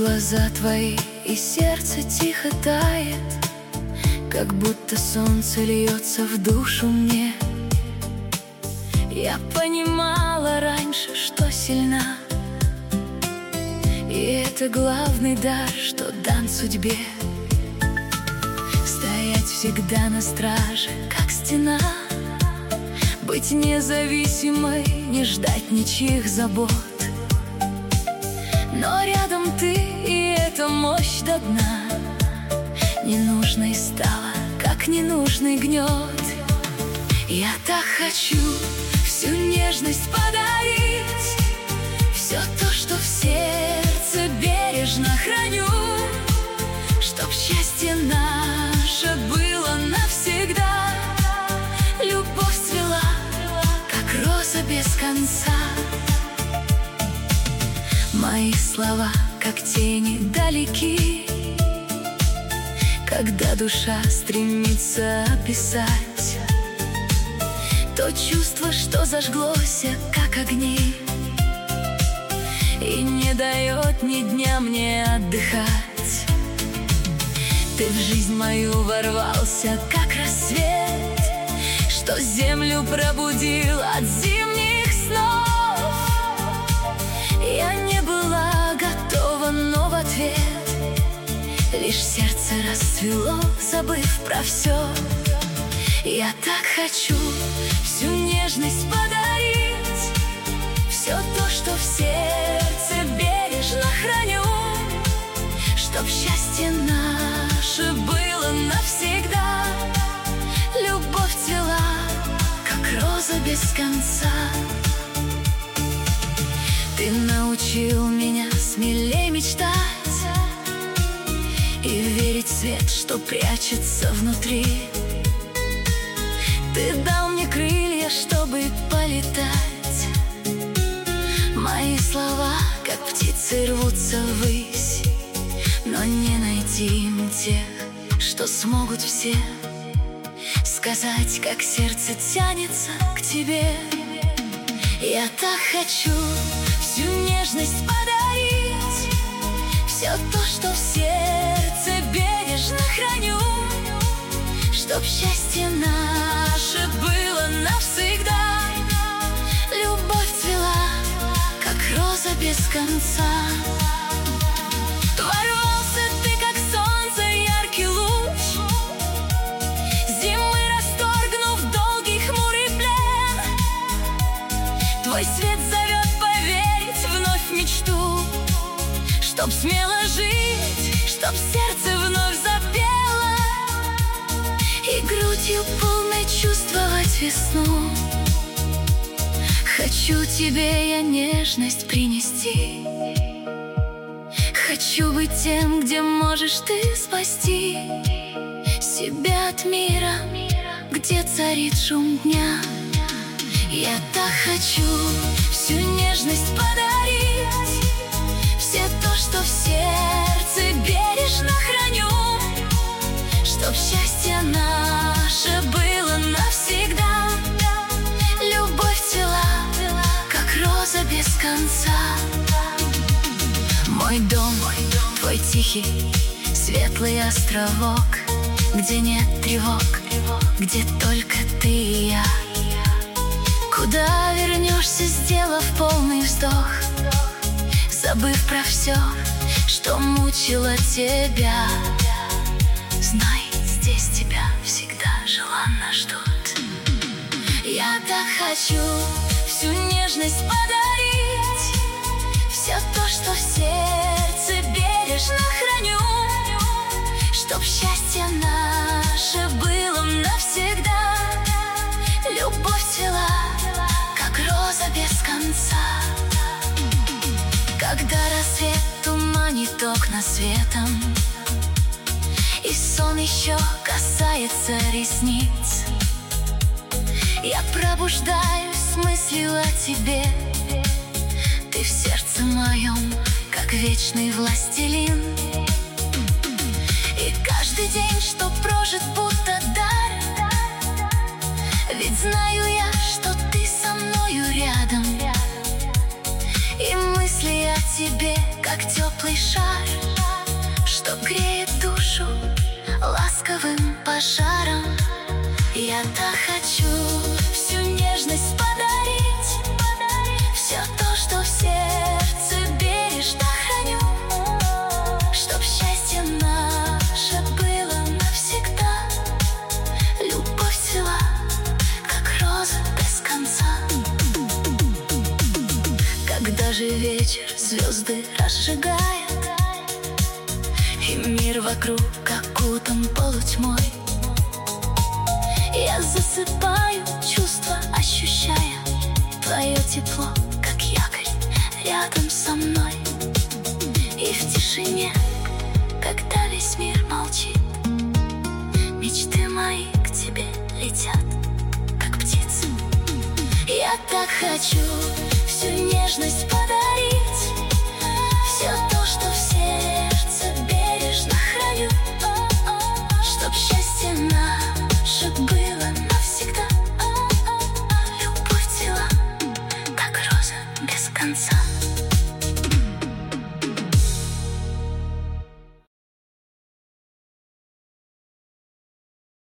глаза твои, и сердце тихо тает, как будто солнце льется в душу мне. Я понимала раньше, что сильна, и это главный дар, что дан судьбе. Стоять всегда на страже, как стена, быть независимой, не ждать ничьих забот. Но рядом ты, и эта мощь до дна ненужной стала, как ненужный гнет. Я так хочу всю нежность подарить, все то, что в сердце бережно храню, чтоб счастье наше было навсегда. Любовь цвела, как роза без конца. Мои слова, как тени, далеки, когда душа стремится описать то чувство, что зажглось, как огни, и не дает ни дня мне отдыхать. Ты в жизнь мою ворвался, как рассвет, что землю пробудил от зимних снов. Я не была готова, но в ответ лишь сердце расцвело, забыв про все. Я так хочу всю нежность подарить, все то, что в сердце бережно храню, чтоб счастье наше было навсегда. Любовь цвела, как роза без конца. Ты научил меня смелее мечтать и верить в свет, что прячется внутри. Ты дал мне крылья, чтобы полетать. Мои слова, как птицы, рвутся ввысь, но не найти им тех, что смогут все сказать, как сердце тянется к тебе. Я так хочу всю нежность подарить, все то, что в сердце бережно храню, чтоб счастье наше было навсегда. Любовь цвела, как роза без конца. Ворвался ты, как солнце, яркий луч, зимы расторгнув долгий хмурый плен. Твой свет зовет поверить вновь в мечту, чтоб смело жить, чтоб сердце вновь запело, и грудью полной чувствовать весну. Хочу тебе я нежность принести, хочу быть тем, где можешь ты спасти себя от мира, где царит шум дня. Я так хочу всю нежность подарить, все то, что в сердце бережно храню, чтоб счастье наше было навсегда. Любовь цвела, как роза без конца. Мой дом, твой тихий, светлый островок, где нет тревог, где только ты и я. Куда вернешься, сделав полный вздох, забыв про все, что мучило тебя. Знай, здесь тебя всегда желанно ждут. Я так хочу всю нежность подарить, все то, что в сердце бережно храню, чтоб счастье наше было навсегда. Любовь цвела, как роза без конца. Когда рассвет туманит окна светом, и сон еще касается ресниц, я пробуждаюсь с мыслью о тебе. Ты в сердце моем, как вечный властелин, и каждый день, что прожит, будто дар. Ведь знаю я, что ты со мною рядом, и мысли о тебе, как теплый шар, что греет душу ласковым пожаром. Я так хочу всю нежность подарить, все то, что в сердце бережно храню, чтоб счастье наше было навсегда. Любовь цвела, как роза без конца. Когда же вечер звезды разжигает, и мир вокруг окутан полутьмой, я засыпаю, чувства ощущая твое тепло, как якорь рядом со мной. И в тишине, когда весь мир молчит, мечты мои к тебе летят, как птицы. Я так хочу всю нежность подарить,